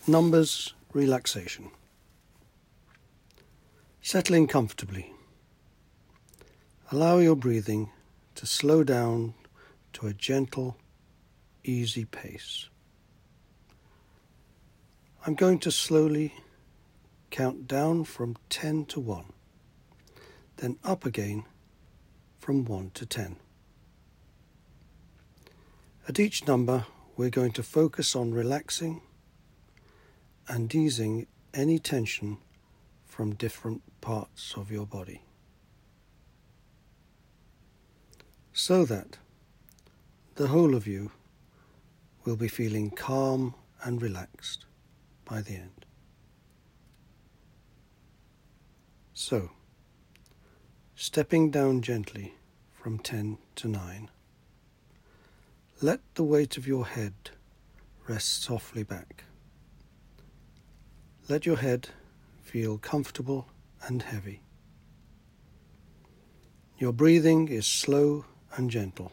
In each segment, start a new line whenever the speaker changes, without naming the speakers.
Numbers relaxation. Settling comfortably. Allow your breathing to slow down to a gentle, easy pace. I'm going to slowly count down from 10 to 1, then up again from 1 to 10. At each number, we're going to focus on relaxing and easing any tension from different parts of your body, so that the whole of you will be feeling calm and relaxed by the end. So, stepping down gently from 10 to 9, let the weight of your head rest softly back. Let your head feel comfortable and heavy. Your breathing is slow and gentle.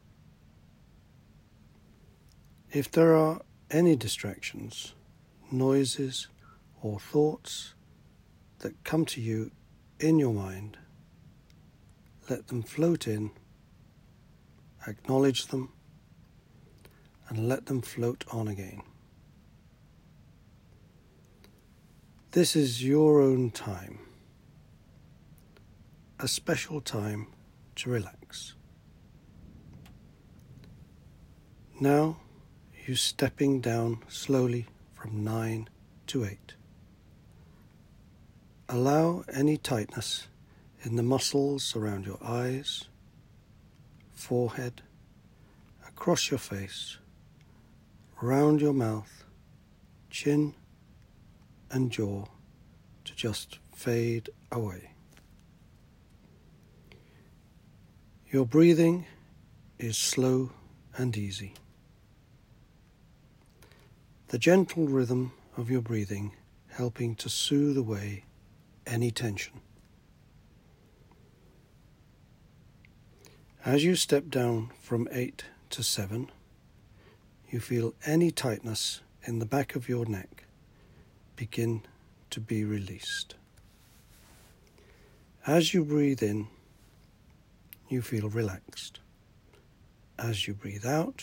If there are any distractions, noises, or thoughts that come to you in your mind, let them float in, acknowledge them, and let them float on again. This is your own time, a special time to relax. Now you're stepping down slowly from 9 to 8. Allow any tightness in the muscles around your eyes, forehead, across your face, round your mouth, chin, and jaw to just fade away. Your breathing is slow and easy. The gentle rhythm of your breathing helping to soothe away any tension. As you step down from 8 to 7, you feel any tightness in the back of your neck begin to be released. As you breathe in, you feel relaxed. As you breathe out,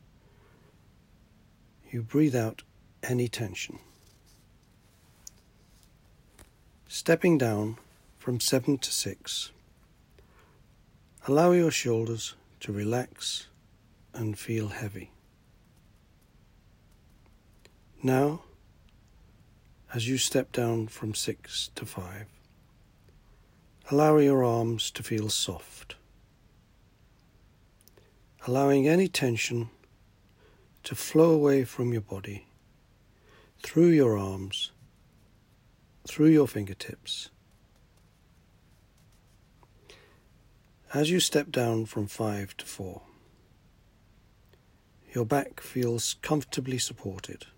you breathe out any tension. Stepping down from 7 to 6, allow your shoulders to relax and feel heavy. Now, as you step down from 6 to 5, allow your arms to feel soft, allowing any tension to flow away from your body, through your arms, through your fingertips. As you step down from 5 to 4, your back feels comfortably supported.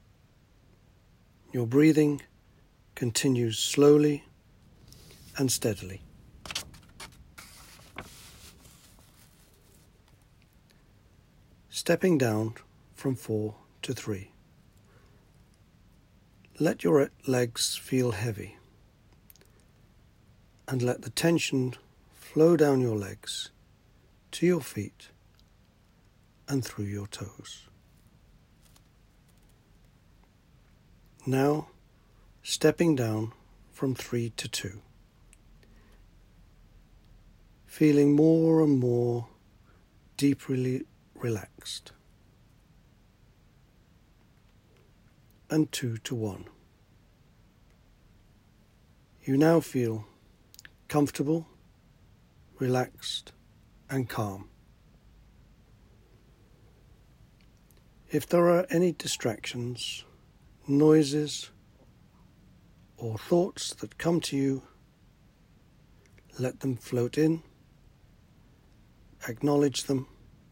Your breathing continues slowly and steadily. Stepping down from 4 to 3. Let your legs feel heavy and let the tension flow down your legs to your feet and through your toes. Now, stepping down from 3 to 2, feeling more and more deeply relaxed, and 2 to 1. You now feel comfortable, relaxed, and calm. If there are any distractions, noises, or thoughts that come to you, let them float in, acknowledge them,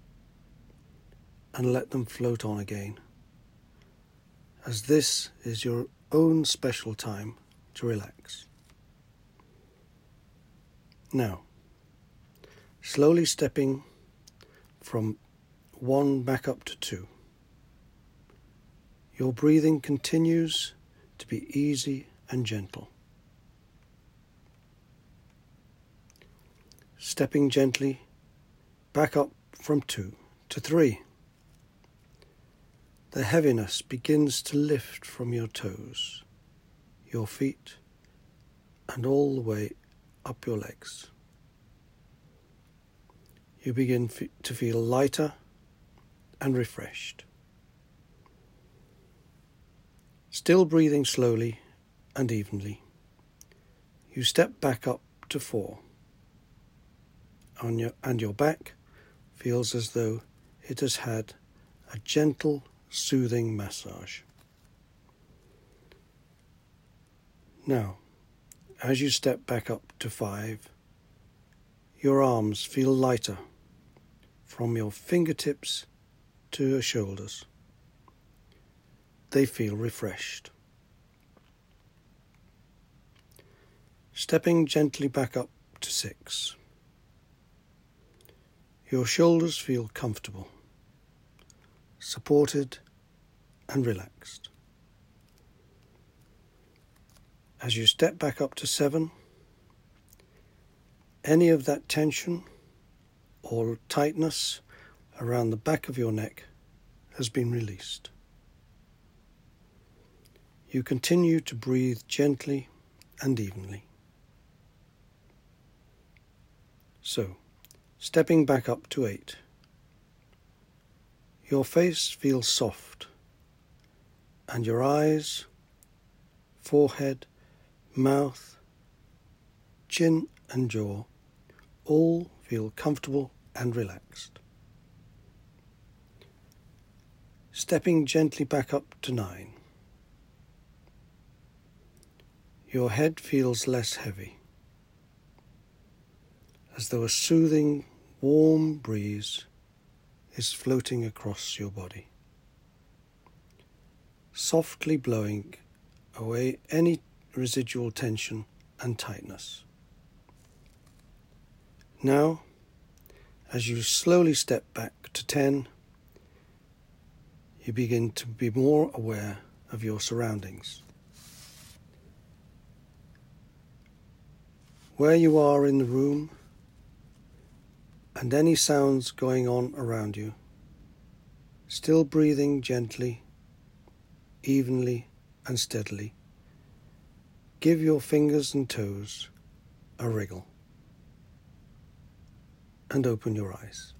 and let them float on again, as this is your own special time to relax. Now, slowly stepping from 1 back up to 2, Your breathing continues to be easy and gentle. Stepping gently back up from 2 to 3. The heaviness begins to lift from your toes, your feet, and all the way up your legs. You begin to feel lighter and refreshed. Still breathing slowly and evenly, you step back up to 4. And your back feels as though it has had a gentle, soothing massage. Now, as you step back up to 5, your arms feel lighter from your fingertips to your shoulders. They feel refreshed. Stepping gently back up to 6. Your shoulders feel comfortable, supported and relaxed. As you step back up to 7, any of that tension or tightness around the back of your neck has been released. You continue to breathe gently and evenly. So, stepping back up to 8. Your face feels soft, and your eyes, forehead, mouth, chin and jaw all feel comfortable and relaxed. Stepping gently back up to 9. Your head feels less heavy, as though a soothing, warm breeze is floating across your body, softly blowing away any residual tension and tightness. Now, as you slowly step back to 10, you begin to be more aware of your surroundings. Where you are in the room and any sounds going on around you, still breathing gently, evenly and steadily. Give your fingers and toes a wriggle and open your eyes.